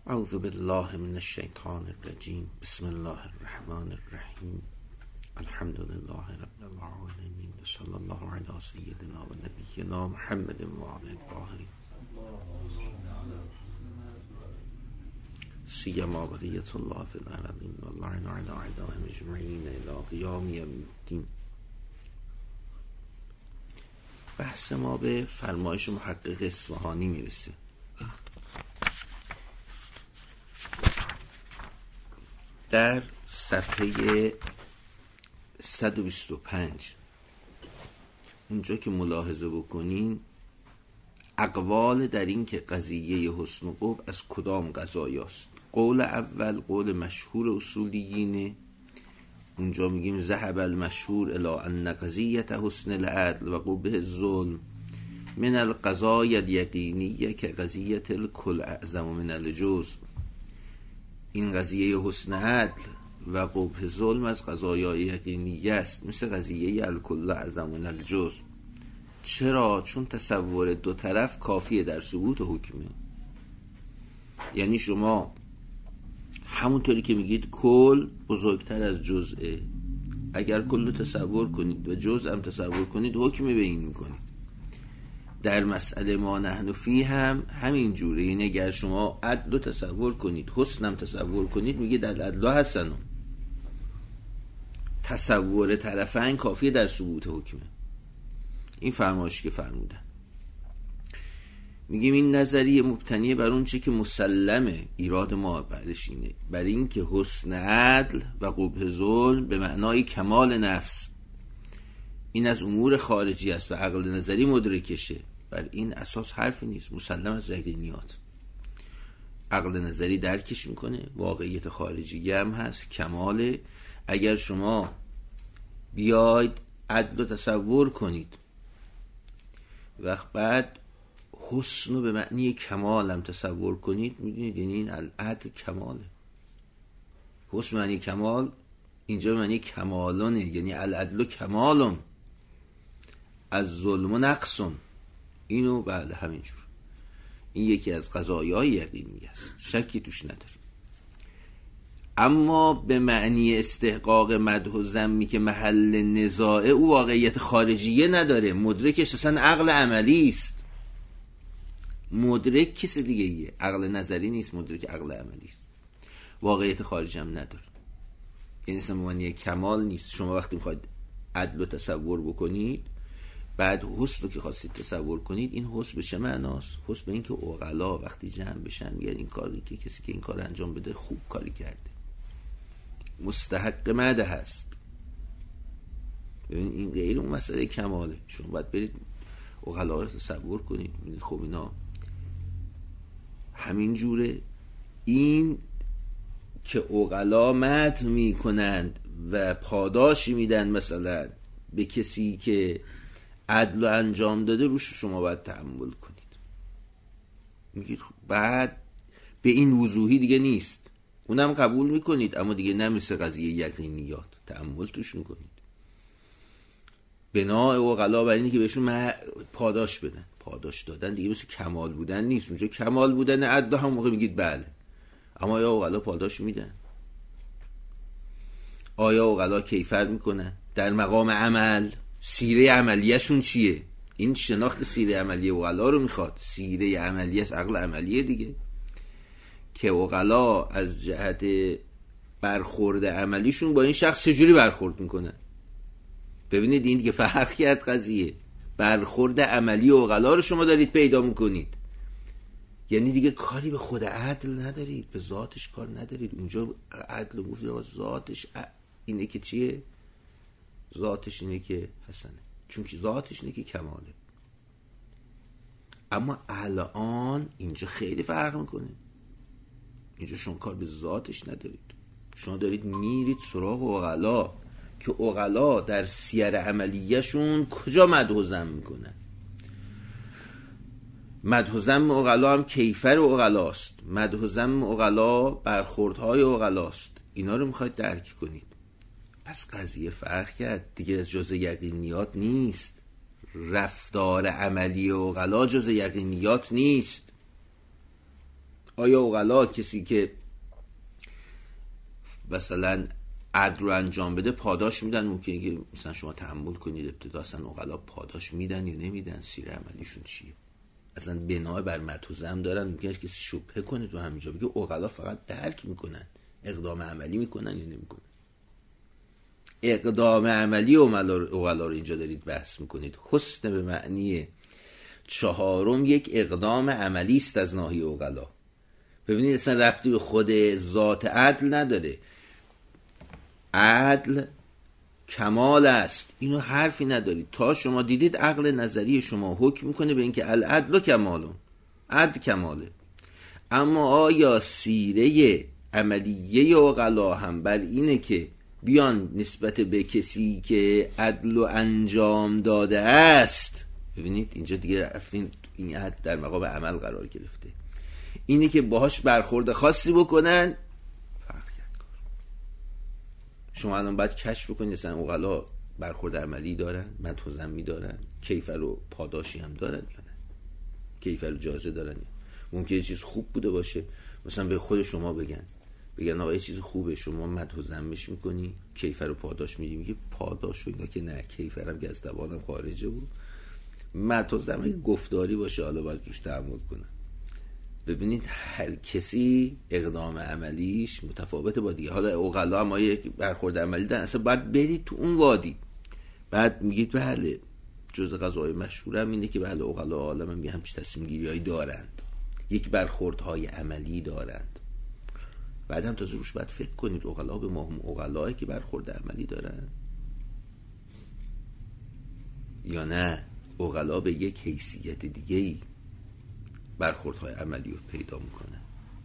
اعوذ بالله من الشیطان الرجیم. بسم الله الرحمن الرحیم. الحمد لله رب العالمین و صلی الله علی سیدنا و نبینا محمد و آله الطاهرین سیما بقیة الله فی الارضین و اللعن علی اعدائهم اجمعین الی قیام یوم الدین. بحث ما به فرمایش محقق اصفهانی میرسه. در صفحه 125 اونجا که ملاحظه بکنین اقوال در این که قضیه حسن و قبح از کدام قضایاست. قول اول قول مشهور اصولیینه. اونجا میگیم ذهب المشهور الی ان قضیه حسن العدل و قبح الظلم من القضایا الیقینیه که قضیه الکل اعظم من الجزء. این قضیه حسن عدل و قبح ظلم از قضایای یقینیه است، مثل قضیه الکل اعظم من الجزء. چرا؟ چون تصور دو طرف کافیه در ثبوت حکمه. یعنی شما همونطوری که میگید کل بزرگتر از جزءه، اگر کل رو تصور کنید و جزء هم تصور کنید حکمه به این میکنید. در مسئله ما نحن فی هم همین جوره. یعنی اگر شما عدل رو تصور کنید حسن هم تصور کنید میگید العدل حسن. تصور طرفین کافیه در ثبوت حکمه. این فرمایشی که فرمودن. میگیم این نظریه مبتنیه بر اون چی که مسلمه. ایراد ما برش اینه، بر این که حسن عدل و قبح ظلم به معنای کمال نفس این از امور خارجی است و عقل نظری مدرکشه. بر این اساس حرفی نیست، مسلم از یقینیات. عقل نظری درکش میکنه، واقعیت خارجی هم هست، کماله. اگر شما بیاید عدل رو تصور کنید وقت بعد حسن رو به معنی کمال هم تصور کنید، میدونید یعنی این العدل کماله. حسن معنی کمال، اینجا معنی کمالونه، یعنی العدل کمالم از ظلم و نقصم. اینو بله همینجور. این یکی از قضایای یقینی است، شکی توش نداریم. اما به معنی استحقاق مدح و ذمی که محل نزاعه، او واقعیت خارجیه نداره، مدرکش اصلا عقل عملی است. مدرک کس دیگه ایه، عقل نظری نیست، مدرک عقل عملی است. واقعیت خارجی هم نداره. این اصلا معنی کمال نیست. شما وقتی میخواید عدل رو تصور بکنید، بعد حسن رو که خواستید تصور کنید، این حسن به چه معناست؟ حسن به این که عقلا وقتی جمع بشن میگن این کاری که کسی که این کار انجام بده خوب کاری کرده، مستحق مدح هست. ببین این غیر اون مسئله کماله. شما باید برید عقلا رو تصور کنید، ببینید خب اینا همین جوره. این که عقلا مدح میکنند و پاداشی میدن مثلا به کسی که عدل انجام داده، روش شما باید تأمل کنید. میگید بعد به این وضوحی دیگه نیست، اونم قبول میکنید، اما دیگه نمیشه قضیه یقینیات. تأمل توش میکنید. بنا عقلا بر اینه که بهشون پاداش بدن. پاداش دادن دیگه مثل کمال بودن نیست. اونجا کمال بودن عدل هم موقع میگید بله، اما یا عقلا پاداش میدن؟ آیا عقلا کیفر میکنن در مقام عمل؟ سیره عملیشون چیه؟ این شناخت سیره عملی عقلا رو میخواد. سیره عملیش عقل عملیه دیگه، که عقلا از جهت برخورد عملیشون با این شخص چجوری برخورد میکنن. ببینید این دیگه فرق کرد قضیه. برخورد عملی عقلا رو شما دارید پیدا میکنید، یعنی دیگه کاری به خود عدل ندارید، به ذاتش کار ندارید. اونجا عدل گفت ذاتش اینه که چیه؟ ذاتش اینه که حسنه، چون که ذاتش اینه که کماله. اما الان اینجا خیلی فرق میکنه. اینجا شما کار به ذاتش ندارید، شما دارید میرید سراغ عقلا که عقلا در سیر عملیشون کجا مدح و ذم میکنن. مدح و ذم عقلا هم کیفر عقلاست، مدح و ذم عقلا برخوردهای عقلاست. اینا رو میخواید درک کنید. پس قضیه فرق کرد دیگه، از جزء یقینیات نیست. رفتار عملی عقلا جزء یقینیات نیست. آیا عقلا کسی که مثلا عدل رو انجام بده پاداش میدن؟ ممکنه که مثلا شما تحمل کنید ابتدا اصلا عقلا پاداش میدن یا نمیدن، سیر عملیشون چیه، اصلا بنا بر مدح و ذم دارن. ممکنه کسی شبهه کنه تو همینجا بگه عقلا فقط درک میکنن، اقدام عملی میکنن یا نمیکنن. اقدام عملی عقلا رو اینجا دارید بحث میکنید. حسن به معنی چهارم یک اقدام عملی است از ناحیه عقلا. ببینید اصلا ربطی به خود ذات عدل نداره. عدل کمال است، اینو حرفی ندارید. تا شما دیدید عقل نظری شما حکم میکنه به اینکه العدل کمالون، عدل کماله. اما آیا سیره عملیه عقلا هم بر اینه که بیان نسبت به کسی که عدل و انجام داده است، ببینید اینجا دیگه رفتین این عدل در مقام عمل قرار گرفته، اینه که باهاش برخورد خاصی بکنن، فرق کرد. شما الان باید کشف بکنید مثلا عقلا برخورد عملی دارن، مدح و ذم دارن، کیفر و پاداشی هم دارن یا نه، کیفر و جازه دارن یا ممکنه چیز خوب بوده باشه، مثلا به خود شما بگن آقا یه چیز خوبه، شما مدح و ذمش میکنی، کیفر و پاداش میدی، میگه پاداش و اینا که نه، کیفرم که از زبانم خارجه بود، مدح و ذم گفتاری باشه حالا باید روش تحمل کنم. ببینید هر کسی اقدام عملیش متفاوته با دیگه. حالا عقلا هم یک برخورد عملی دارن، اصلا باید برید تو اون وادی، بعد میگید بله جز قضای مشهورم اینه که بله عقلا عالم هم همچین تصمیم گیریایی دارند، یک برخوردهای عملی دارند. بعد هم تازه روش باید فکر کنید عقلا به ما هم عقلایی که برخورد عملی دارن یا نه عقلا به یک حیثیت دیگه‌ای برخوردهای عملی رو پیدا میکنن.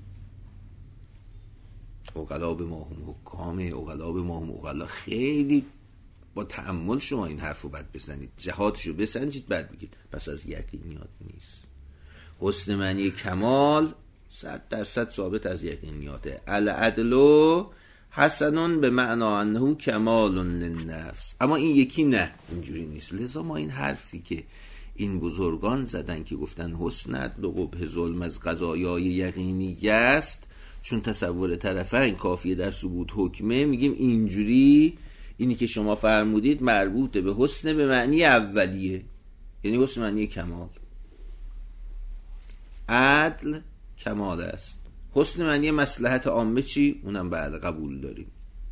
عقلا به ما هم حکامه، عقلا به ما هم عقلا. خیلی با تأمل شما این حرف رو باید بزنید، جهاتش رو بسنجید، بعد بگید پس از یقینیات نیست. حسن معنی کمال 100% ثابت از یقینیاته. العدل حسنون به معنا انه کمال للنفس. اما این یکی نه، اینجوری نیست. لذا ما این حرفی که این بزرگان زدن که گفتن حسن عدل و قبح ظلم از قضایای یقینی است، چون تصور طرفین کافیه در ثبوت حکمه، میگیم اینجوری اینی که شما فرمودید مربوط به حسن به معنی اولیه، یعنی حسن معنی کمال. عدل کمال است. حسن معنی مصلحت عامه چی؟ اونم بعد قبول داریم.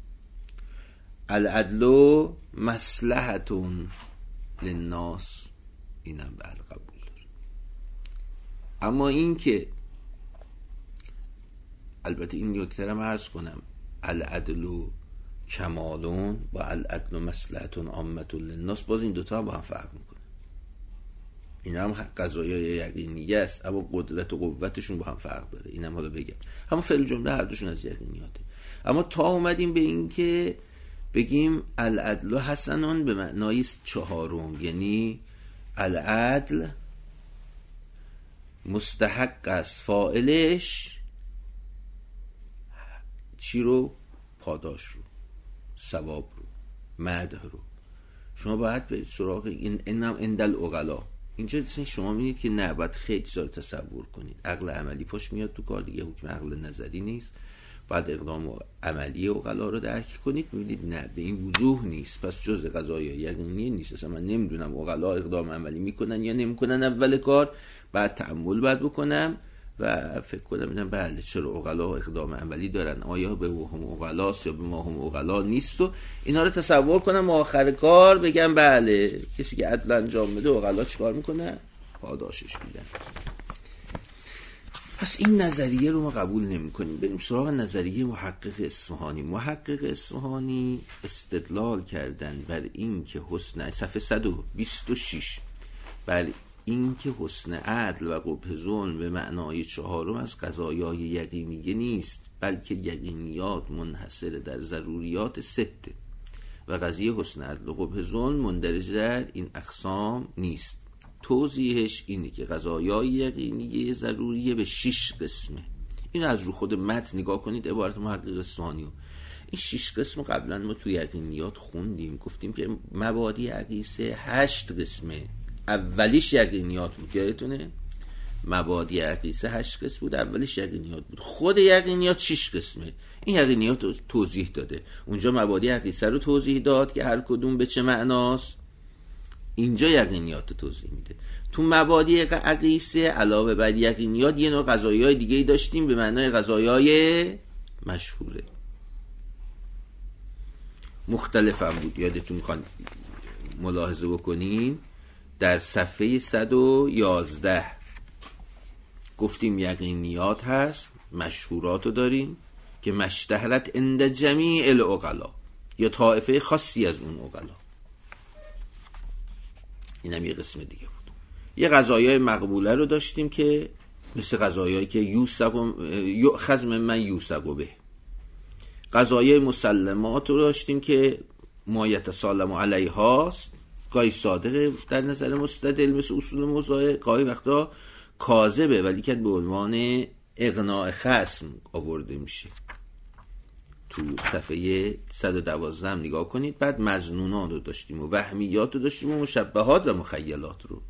العدل مصلحتون للناس، اینم بعد قبول داریم. اما این که البته این نکته رو عرض کنم، العدل کمالون و العدل مصلحتون عامه للناس، باز این دوتا هم با هم فرق میکنه. این هم قضایای یقینیه است اما قدرت و قوتشون با هم فرق داره. اینم حالا بگم، اما فعل جمله هر دوشون از یقینیاته. اما تا اومدیم به این که بگیم العدل حسنون به معنای چهارم، یعنی العدل مستحق است فاعلش چی رو؟ پاداش رو، ثواب رو، مدح رو. شما باید به سراغ اینم اندل عقلا. اینجا شما می‌بینید که نه، باید خیلی چیزا رو تصور کنید. عقل عملی پاش میاد تو کار دیگه، حکم عقل نظری نیست. بعد اقدام عملی عقلا رو درک کنید، می‌بینید نه به این وضوح نیست، پس جزء قضای یقینی نیست. اصلا من نمیدونم عقلا اقدام عملی میکنن یا نمیکنن اول کار، بعد تأمل باید بکنم و فکر کنم ببینم بله چرا عقلا اقدام عملی دارن، آیا به هم عقلاست یا به ما هم عقلا نیست، و اینا رو تصور کنم و آخر کار بگم بله کسی که عدل انجام بده عقلا چیکار میکنه؟ پاداشش میدن. پس این نظریه رو ما قبول نمی کنیم. بریم سراغ نظریه محقق اصفهانی. محقق اصفهانی استدلال کردن بر این که حسن، صفحه 126، بر این که حسن عدل و قبح ظلم به معنای چهارم از قضایای یقینیه نیست، بلکه یقینیات منحصر در ضروریات سته و قضیه حسن عدل و قبح ظلم مندرج در این اقسام نیست. توضیحش اینه که قضایای یقینیه ضروریه به 6 قسمه. این از رو خود متن نگاه کنید، عبارت محقق اصفهانی. این 6 قسم قبلا ما توی یقینیات خوندیم، گفتیم که مبادی عقیسه 8 قسمه. اولیش یقینیات بود، یادتونه؟ مبادی اقیسه 8 قسم بود، اولش یقینیات بود. خود یقینیات 6 قسمه. این یقینیات رو توضیح داده. اونجا مبادی اقیسه رو توضیح داد که هر کدوم به چه معناست، اینجا یقینیات رو توضیح میده. تو مبادی اقیسه علاوه بر یقینیات یه نوع قضایای دیگه داشتیم به معنای قضایای مشهوره. مختلف هم بود، یادتون میخوان ملاحظه بکنین در صفحه 111 گفتیم یقینیات هست، مشهورات رو داریم که مشتهرت عند جمیع العقلا یا طائفه خاصی از اون عقلا. اینم یه قسم دیگه بود. یه قضایای مقبوله رو داشتیم که مثل قضایایی که یؤخذ ممن یوثق به. قضایای مسلمات رو داشتیم که ما یتسالم علیهاست، گاهی صادقه در نظر مستدل مثل اصول مزایع، گاهی وقتا کاذبه ولی که به عنوان اقناع خصم آورده میشه. تو صفحه 112 هم نگاه کنید. بعد مظنونات رو داشتیم و وهمیات رو داشتیم و مشبهات و مخیلات رو.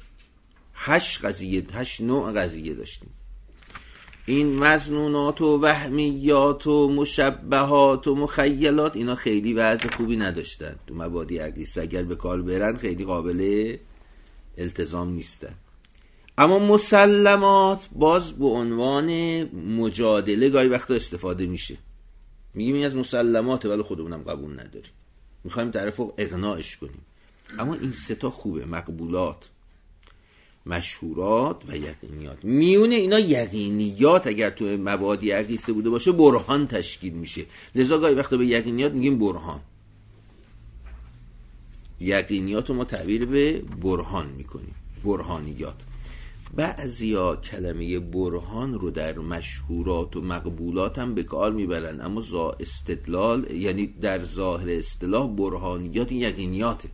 8 نوع قضیه داشتیم. این مظنونات و وهمیات و مشبهات و مخیلات اینا خیلی وضع خوبی نداشتن تو مبادی اقیسه، اگر به کار برن خیلی قابل التزام نیستن. اما مسلمات باز به عنوان مجادله گاهی وقتا استفاده میشه. میگیم این از مسلماته ولی خودمونم قبول نداریم، میخوایم طرف رو اقناعش کنیم. اما این سه تا خوبه، مقبولات، مشهورات و یقینیات. میونه اینا یقینیات اگر تو مبادی اقیسه بوده باشه برهان تشکیل میشه، لذا گاهی وقتا به یقینیات میگیم برهان. یقینیات رو ما تعبیر به برهان میکنیم، برهانیات. بعضیا کلمه برهان رو در مشهورات و مقبولات هم به کار میبرن، اما استدلال یعنی در ظاهر اصطلاح برهانیات یقینیاته،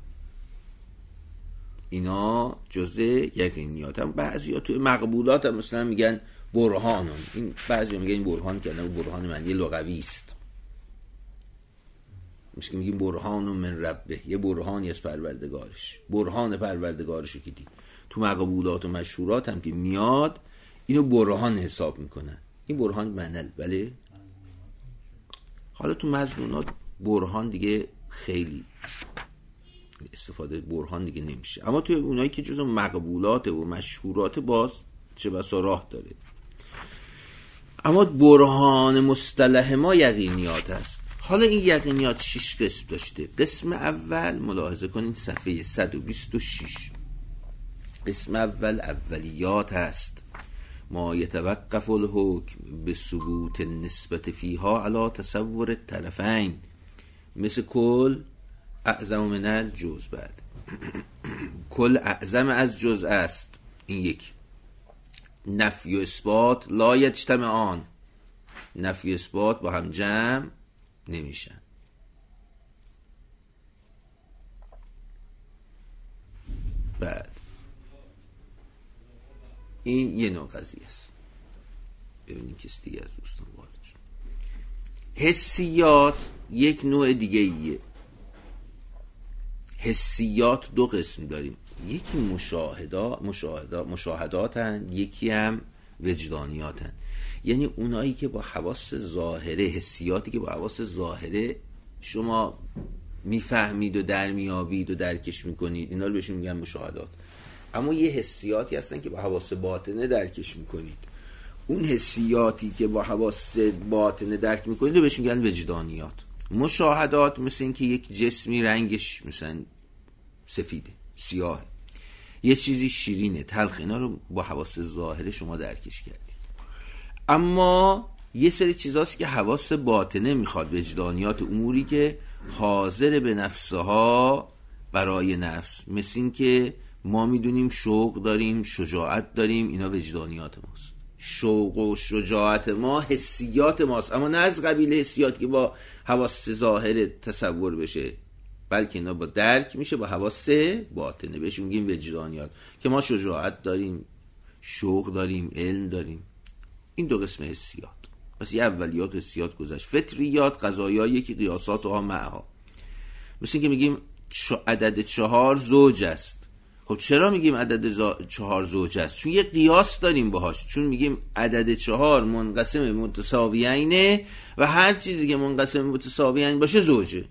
اینا جزء یقینیات هم. بعضیا توی مقبولات هم مثلا میگن برهانون، این بعضیا میگن این برهان که برهان معنی لغوی است، مثل که میگیم برهانون من ربه، یه برهانی از پروردگارش، برهان پروردگارش رو که دید. تو مقبولات و مشهورات هم که میاد اینو برهان حساب میکنن، این برهان منل. بله حالا تو مظنونات برهان دیگه خیلی استفاده برهان دیگه نمیشه، اما توی اونایی که جزو مقبولات و مشهورات باز چه بسا راه داره. اما برهان مصطلح ما یقینیات هست. حالا این یقینیات 6 قسم داشته. قسم اول ملاحظه کنید صفحه 126. قسم اول اولیات هست. ما یتوقف الحکم به ثبوت نسبت فیها علی تصور الطرفین مثل کل اعظم من الجزء. بعد کل اعظم از جزء است، این یک. نفی و اثبات لا یجتمعان، نفی و اثبات با هم جمع نمیشن. بعد این یه نوع قضیه است. ببینید کسی دیگه از دوستان وارد شد. حسیات یک نوع دیگه ایه. حسیات دو قسم داریم، یکی مشاهدات هن، یکی هم وجدانیات هن. یعنی اونایی که با حواس ظاهره، حسیاتی که با حواس ظاهره شما میفهمید و در میابید و درکش میکنید، اینا رو بهشون میگن مشاهدات. اما یه حسیاتی هستن که با حواس باطنه درکش میکنید، اون حسیاتی که با حواس باطنه درک میکنید رو بهشون میگن وجدانیات. مشاهدات مثل این که یک جسمی رنگش مثلا سفیده، سیاه، یه چیزی شیرینه، تلخ، اینا رو با حواس ظاهره شما درکش کردید. اما یه سری چیزاست که حواس باطنه میخواد، وجدانیات، اموری که حاضر به نفسها برای نفس، مثل این که ما میدونیم شوق داریم، شجاعت داریم، اینا وجدانیات ماست. شوق و شجاعت ما حسیات ماست، اما نه از قبیل حسیات که با حواس ظاهر تصور بشه، بلکه اینا با درک میشه با حواس باطنه، بهش میگیم وجدانیات، که ما شجاعت داریم، شوق داریم، علم داریم. این دو قسم حسیات. پس یه اولیات و حسیات گذشت. فطریات قضایایی که قیاسات ها معها، مثل این که میگیم عدد 4 زوج است. خب چرا میگیم عدد 4 زوجه است؟ چون یه قیاس داریم باهاش، چون میگیم عدد 4 منقسم متساویینه و هر چیزی که منقسم متساویین باشه زوجه.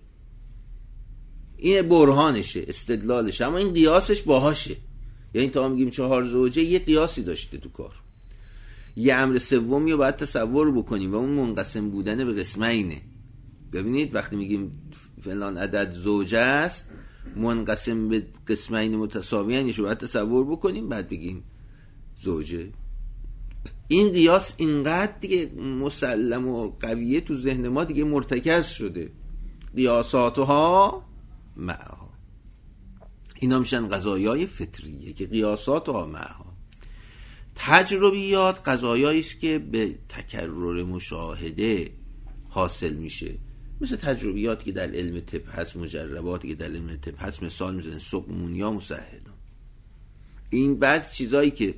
این برهانشه، استدلالشه، اما این قیاسش باهاشه. یعنی تا میگیم 4 زوجه یه قیاسی داشته تو کار. یه امر سومی رو باید تصور بکنیم و اون منقسم بودن به قسمینه. ببینید وقتی میگیم فلان عدد زوجه است منقسم به قسمین متساویینش رو باید تصور بکنیم بعد بگیم زوجه. این قیاس اینقدر دیگه مسلم و قویه تو ذهن ما دیگه مرتکز شده. قیاساتها معها، اینا میشن قضایای فطریه که قیاساتها معها. تجربیات قضایایی است که به تکرر مشاهده حاصل میشه، مثل تجربیات که در علم طب هست، مجرباتی که در علم طب هست. مثال میزنه سقمونیا، مسهلون. این بعض چیزایی که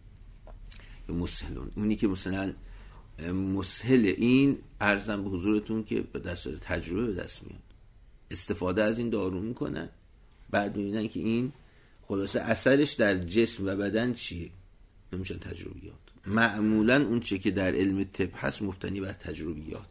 مسهلون، اونی که مثلا مسهل، این عرضم به حضورتون که به دست تجربه به دست میاد، استفاده از این دارو میکنن، بعد میبینن که این خلاصه اثرش در جسم و بدن چیه، نمیشن تجربیات. معمولا اون چه که در علم طب هست مبتنی بر تجربیات،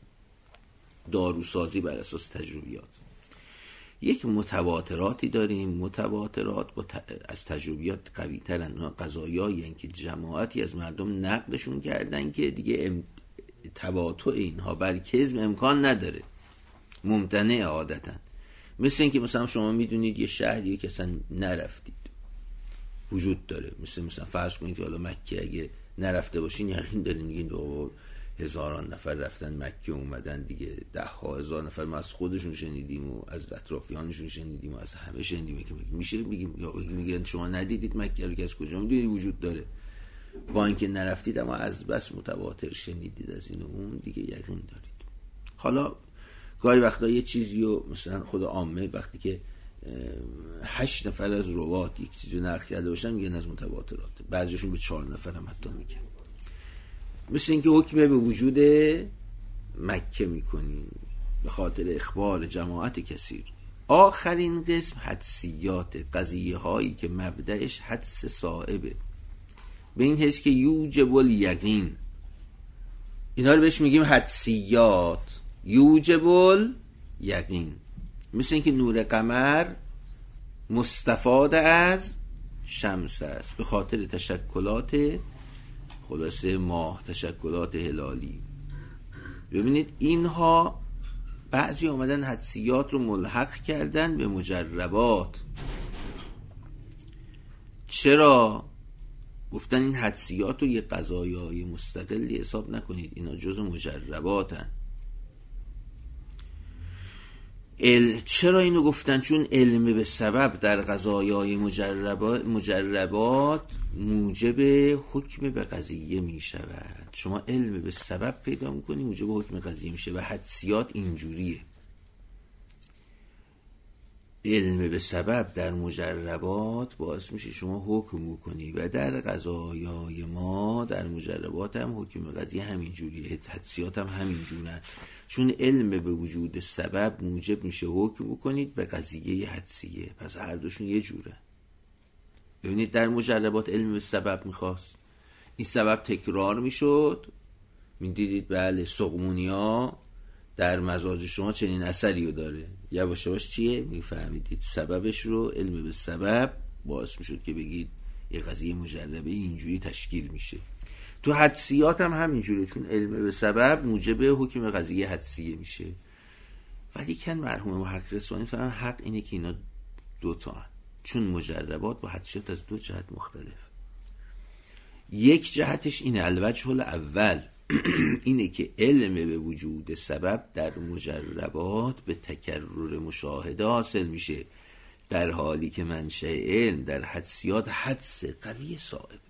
داروسازی بر اساس تجربیات. یک متواتراتی داریم، متواترات از تجربیات قوی ترن. اونا قضایایی هستند که جماعتی از مردم نقدشون کردن که دیگه تباطؤ اینها بر کذب امکان نداره، ممتنع عادتن. مثل این که مثلا شما میدونید یه شهریه که اصلا نرفتید وجود داره، مثلا فرض کنید که حالا مکه اگه نرفته باشین یقین دارین میگین هزاران نفر رفتن مکه اومدن دیگه، 10,000 نفر ما از خودشون شنیدیم و از اطرافیانشون شنیدیم و از همه شنیدیم که میشه بگیم، یا میگن شما ندیدید مکه رو که از کجا میدونید وجود داره؟ با اینکه نرفتید اما از بس متواتر شنیدید از این و اون دیگه یقین دارید. حالا گاهی وقتا یه چیزی رو مثلا خود عامه وقتی که 8 نفر از روات یک چیزی رو نقل کرده باشن میگن از متواترات، بعضیشون به 4 نفر هم حتی میگن. مثل اینکه حکم به وجود مکه میکنی به خاطر اخبار جماعت کثیر. آخرین قسم حدسیات، قضیه هایی که مبدأش حدس صائبه، به این حس که یوجب الیقین، اینا رو بهش میگیم حدسیات. یوجب الیقین، مثل اینکه نور قمر مستفاد از شمس است به خاطر تشکلات خلاصه ماه، تشکلات هلالی. ببینید اینها بعضی اومدن حدسیات رو ملحق کردن به مجربات. چرا؟ گفتن این حدسیات رو یه قضایای مستقلی حساب نکنید، اینا جزء مجرباتن. چرا اینو گفتن؟ چون علم به سبب در قضایای مجربات موجب حکم به قضیه می شود. شما علم به سبب پیدا میکنی موجب حکم قضیه میشه و حدسیات اینجوریه. علم به سبب در مجربات باعث میشه شما حکم بکنی و در قضایای ما در مجربات هم حکم قضیه همینجوریه، حدسیات هم همینجورن. چون علم به وجود سبب موجب میشه حکم بکنید به قضیه حدسیه، پس هر دوشون یه جوره. ببینید در مجربات علم به سبب میخواست، این سبب تکرار میشد، میدیدید بله سقمونیا در مزاج شما چنین اثری رو داره، یواش یواش چیه میفهمیدید سببش رو. علم به سبب باعث میشد که بگید یه قضیه مجربه اینجوری تشکیل میشه. تو حدسیات هم همینجوره، چون علم به سبب موجب حکم قضیه حدسیه میشه. ولی کن مرحوم محقق اصفهانی فهمن حق اینه که اینا دوتا هن. چون مجربات با حدسیات از دو جهت مختلف. یک جهتش اینه، الوجه الاول اینه که علم به وجود سبب در مجربات به تکرر مشاهده حاصل میشه، در حالی که منشأ علم در حدسیات حدس قوی صائب.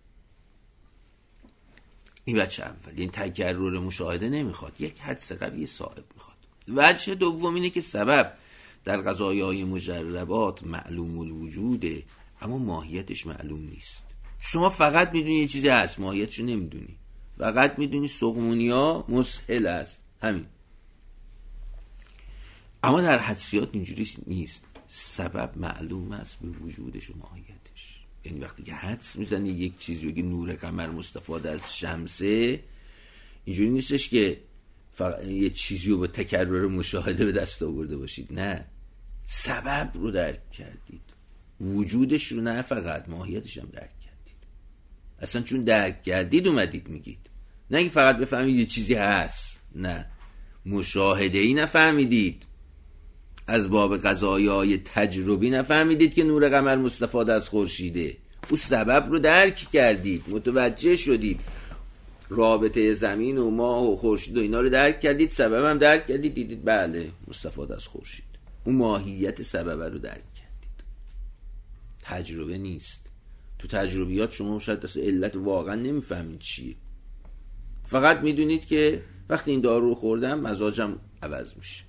این وجه اول، این تکرر مشاهده نمیخواد، یک حدس قوی صائب میخواد. وجه دوم اینه که سبب در قضایای مجربات معلوم الوجوده اما ماهیتش معلوم نیست. شما فقط میدونی یه چیزی هست، ماهیتشو نمیدونی، فقط میدونی سقمونیا مسهل است، همین. اما در حدسیات اینجوری نیست. سبب معلوم است به وجودش و ماهیتش. یعنی وقتی که حدس میزنی یک چیزی که نور قمر مستفاده از شمسه، اینجوری نیستش که فقط یه چیزی رو با تکرر مشاهده به دست آورده باشید، نه، سبب رو درک کردید، وجودش رو نه فقط ماهیتش هم درک کردید. اصلا چون درک کردید اومدید میگید، نه که فقط بفهمید یه چیزی هست، نه، مشاهده‌ای نفهمیدید، از باب قضایای تجربی نفهمیدید که نور قمر مستفاده از خورشیده، او سبب رو درک کردید، متوجه شدید، رابطه زمین و ماه و خورشید و اینا رو درک کردید، سبب هم درک کردید، دیدید بله مستفاده از خورشید، اون ماهیت سبب رو درک کردید. تجربه نیست. تو تجربیات شما شاید اصلا علت واقعا نمیفهمید چیه، فقط میدونید که وقتی این دارو رو خوردم مزاجم عوض میشه.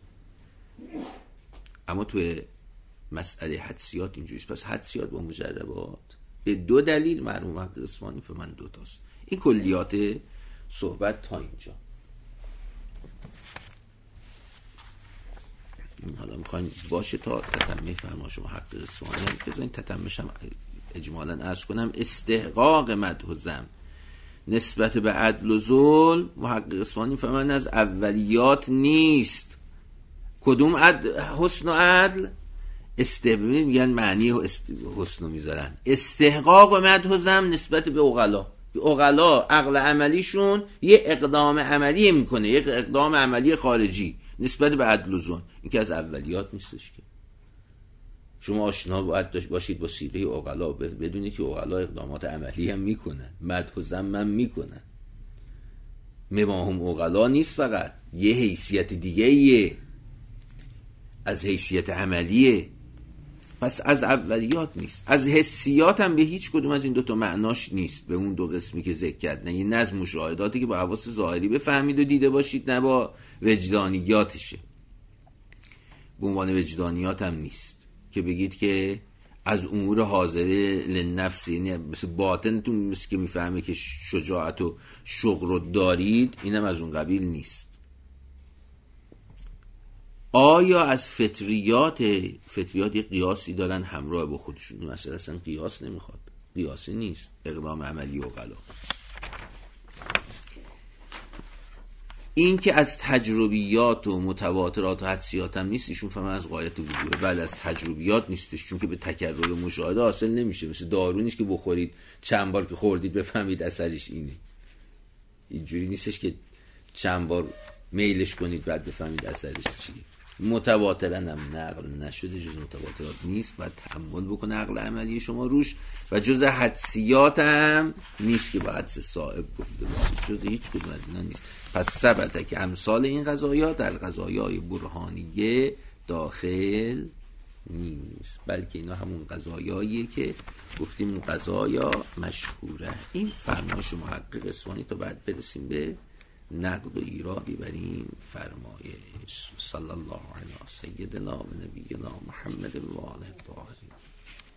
اما تو مسئله حدسیات اینجوریست. پس حدسیات با مجربات به دو دلیل مرحوم حق اصفهانی فرمان دو تاست. این کلیات صحبت تا اینجا. حالا میخواین باشه تا تتمه فرما شما حق اصفهانی. بذارین تتمه‌شم اجمالا عرض کنم. استحقاق مدح و ذم نسبت به عدل و ظلم محقق اصفهانی فرمان از اولیات نیست. کدوم حسن و عدل؟ استبرین میگن معنی حسن میذارن. استحقاق و مدح و ذم نسبت به عقلا عقل عملیشون یه اقدام عملی میکنه، یک اقدام عملی خارجی نسبت به عدل و ظلم. این که از اولیات نیستش که شما آشنا باید باشید با سیره عقلا، بدونید که عقلا اقدامات عملی هم میکنن، مدح و ذم هم میکنن. مباهم عقلا نیست، فقط یه حیثیت دیگه از حیثیت عملیه. پس از اولیات نیست. از حسیات هم به هیچ کدوم از این دوتا معناش نیست، به اون دو قسمی که ذکر کرد. نه، این از مشاهداتی که با حواس ظاهری بفهمید و دیده باشید، نه با وجدانیاتشه. به عنوان وجدانیات هم نیست که بگید که از امور حاضره لنفس، یعنی مثل باطنتون مثل که میفهمه که شجاعت و شوق رو دارید، اینم از اون قبیل نیست. آیا از فطریات یه قیاسی دارن همراه با خودشون؟ مثلا اصلا قیاس نمیخواد، قیاسی نیست، اقدام عملی و غلا. این که از تجربیات و متواترات و حدسیات هم نیست، ایشون فهم از غایت وجوده. بله از تجربیات نیستش، چون که به تکرر مشاهده حاصل نمیشه. مثل دارو نیست که بخورید چند بار که خوردید بفهمید اثرش اینه. اینجوری نیستش که چند بار میلش کنید بعد بفهمید اثرش چیه. متواترا هم نقل نشده، جز متواترات نیست، باید تحمل بکنه عقل عملی شما روش، و جز حدسیات هم نیست که با حدس صائب گفته باشید، جز هیچ کدوم از اینا نیست. پس ثبته که امثال این قضایا در قضایای برهانیه داخل نیست، بلکه اینا همون قضایاییه که گفتیم قضایا مشهوره. این فرمایش محقق اصفهانی تا بعد برسیم به نقد و ایرادی بر این فرمایش. صلی الله علی سیدنا و نبینا محمد و آله الطاهرین.